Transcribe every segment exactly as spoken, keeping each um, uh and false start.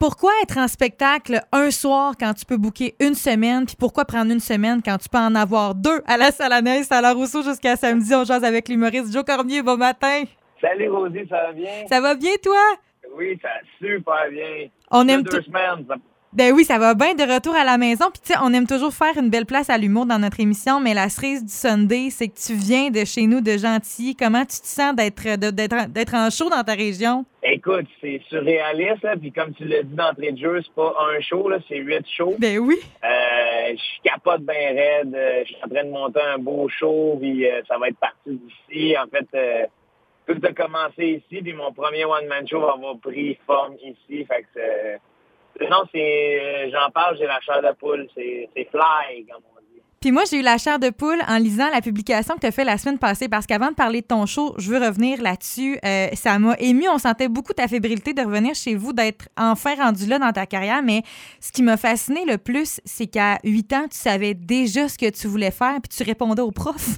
pourquoi être en spectacle un soir quand tu peux booker une semaine, puis pourquoi prendre une semaine quand tu peux en avoir deux à la Salle Anaïs, à la Rousseau jusqu'à samedi? On jase avec l'humoriste Joe Cormier. Bon matin. Salut Rosie, ça va bien? Ça va bien, toi? Oui, ça va super bien. On aime deux tout. semaines. Ça... Ben oui, ça va bien de retour à la maison. Puis tu sais, on aime toujours faire une belle place à l'humour dans notre émission, mais la cerise du Sunday, c'est que tu viens de chez nous, de Gentilly. Comment tu te sens d'être, de, d'être, d'être en show dans ta région? Écoute, c'est surréaliste, là, puis comme tu l'as dit d'entrée de jeu, c'est pas un show, là, c'est huit shows. Ben oui. Euh, je capote bien raide, euh, je suis en train de monter un beau show, puis euh, ça va être parti d'ici. En fait, euh, tout a commencé ici, puis mon premier one-man show va avoir pris forme ici. Fait que c'est... Non, c'est, j'en parle, j'ai la chair de poule. C'est, c'est fly, comme on dit. Puis moi, j'ai eu la chair de poule en lisant la publication que tu as faite la semaine passée, parce qu'avant de parler de ton show, je veux revenir là-dessus. Euh, ça m'a ému. On sentait beaucoup ta fébrilité de revenir chez vous, d'être enfin rendu là dans ta carrière. Mais ce qui m'a fasciné le plus, c'est qu'à huit ans, tu savais déjà ce que tu voulais faire, puis tu répondais aux profs.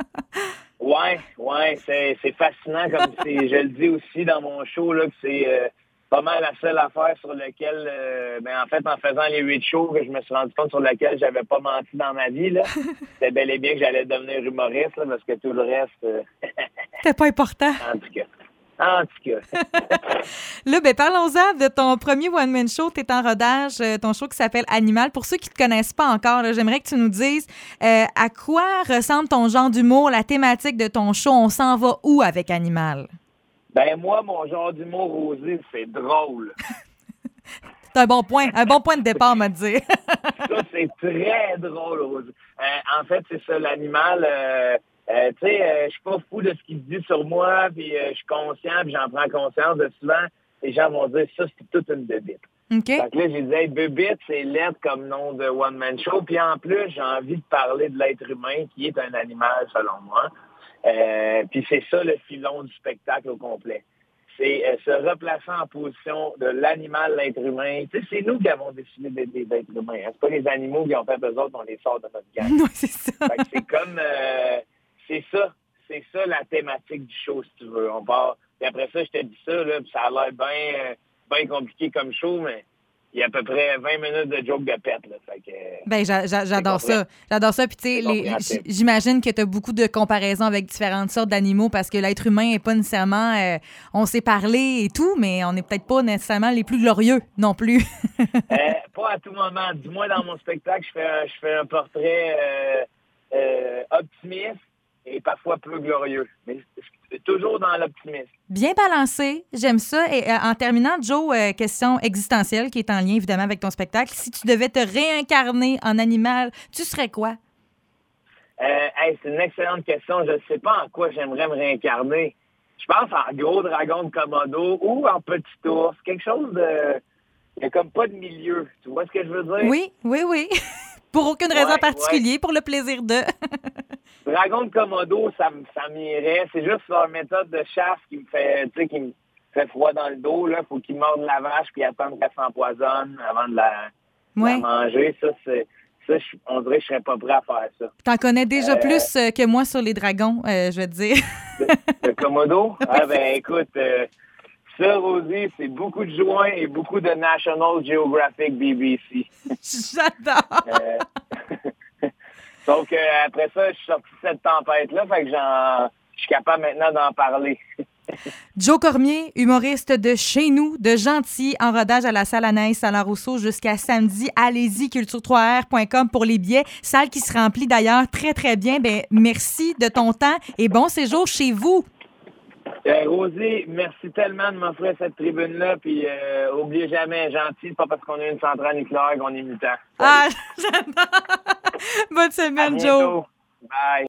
ouais, ouais, c'est, c'est fascinant. Comme c'est, je le dis aussi dans mon show, là, que c'est... Euh, pas mal la seule affaire sur laquelle, euh, ben en fait, en faisant les huit shows, que je me suis rendu compte sur laquelle j'avais pas menti dans ma vie, là, c'était bel et bien que j'allais devenir humoriste, là, parce que tout le reste... Euh... C'était pas important. En tout cas. En tout cas. Là, ben parlons-en de ton premier one-man show. Tu es en rodage, euh, ton show qui s'appelle Animal. Pour ceux qui te connaissent pas encore, là, j'aimerais que tu nous dises euh, à quoi ressemble ton genre d'humour, la thématique de ton show. On s'en va où avec Animal? Ben moi, mon genre d'humour rosé, c'est drôle. C'est un bon point, un bon point de départ, m'a dit. Ça, c'est très drôle, Rosé. Euh, en fait, c'est ça, l'animal. Euh, euh, tu sais, euh, je suis pas fou de ce qu'il dit sur moi, puis euh, je suis conscient, puis j'en prends conscience de souvent. Les gens vont dire, ça, c'est toute une bébite. OK. Donc là, j'ai dit, hey, bébite, c'est lettre comme nom de one-man show. Puis en plus, j'ai envie de parler de l'être humain, qui est un animal, selon moi. Euh, puis c'est ça le filon du spectacle au complet. C'est euh, se replacer en position de l'animal, l'être humain. Tu sais, c'est nous qui avons décidé d'être des êtres humains. Hein. C'est pas les animaux qui ont fait eux autres, on les sort de notre gang. Non, c'est ça. Fait que c'est comme... Euh, c'est ça. C'est ça la thématique du show, si tu veux. On part... Puis après ça, je te dis ça, là, puis ça a l'air bien euh, bien compliqué comme show, mais... Il y a à peu près vingt minutes de joke de pète, là. Fait que, ben, j'a, j'a, j'adore ça. J'adore ça. Puis, tu sais, j'imagine que tu as beaucoup de comparaisons avec différentes sortes d'animaux parce que l'être humain n'est pas nécessairement... Euh, on s'est parlé et tout, mais on n'est peut-être pas nécessairement les plus glorieux non plus. euh, pas à tout moment. Du moins, dans mon spectacle, je fais un, je fais un portrait euh, euh, optimiste et parfois peu glorieux. Mais toujours dans l'optimisme. Bien balancé, j'aime ça. Et euh, en terminant, Joe, euh, question existentielle qui est en lien évidemment avec ton spectacle. Si tu devais te réincarner en animal, tu serais quoi? Euh, hey, c'est une excellente question. Je ne sais pas en quoi j'aimerais me réincarner. Je pense en gros dragon de Komodo ou en petit ours. Quelque chose de... Il n'y a comme pas de milieu. Tu vois ce que je veux dire? Oui, oui, oui. Pour aucune raison ouais, particulière, ouais. pour le plaisir de... Dragon de Komodo, ça, ça m'irait. C'est juste leur méthode de chasse qui me fait, tu sais, qui me fait froid dans le dos. Là, faut qu'il morde la vache puis attendre qu'elle s'empoisonne avant de la, ouais. de la manger. Ça, c'est, ça, je, on dirait que je serais pas prêt à faire ça. T'en connais déjà euh, plus que moi sur les dragons, euh, je veux te dire. De, de Komodo? Ah ben écoute, euh, ça, Rosie, c'est beaucoup de joints et beaucoup de National Geographic B B C. J'adore! Euh, Donc, euh, après ça, je suis sorti de cette tempête-là, fait que j'en, je suis capable maintenant d'en parler. Joe Cormier, humoriste de chez nous, de Gentilly, en rodage à la Salle Anaïs à la Rousseau jusqu'à samedi. Allez-y, culture trois r point com pour les billets. Salle qui se remplit d'ailleurs très, très bien. Ben, merci de ton temps et bon séjour chez vous. Euh, Rosie, merci tellement de m'offrir cette tribune-là. Puis, euh, oubliez jamais, Gentilly, c'est pas parce qu'on a une centrale nucléaire qu'on est mutant. Ah, j'adore! Bonne semaine, Joe! Bye!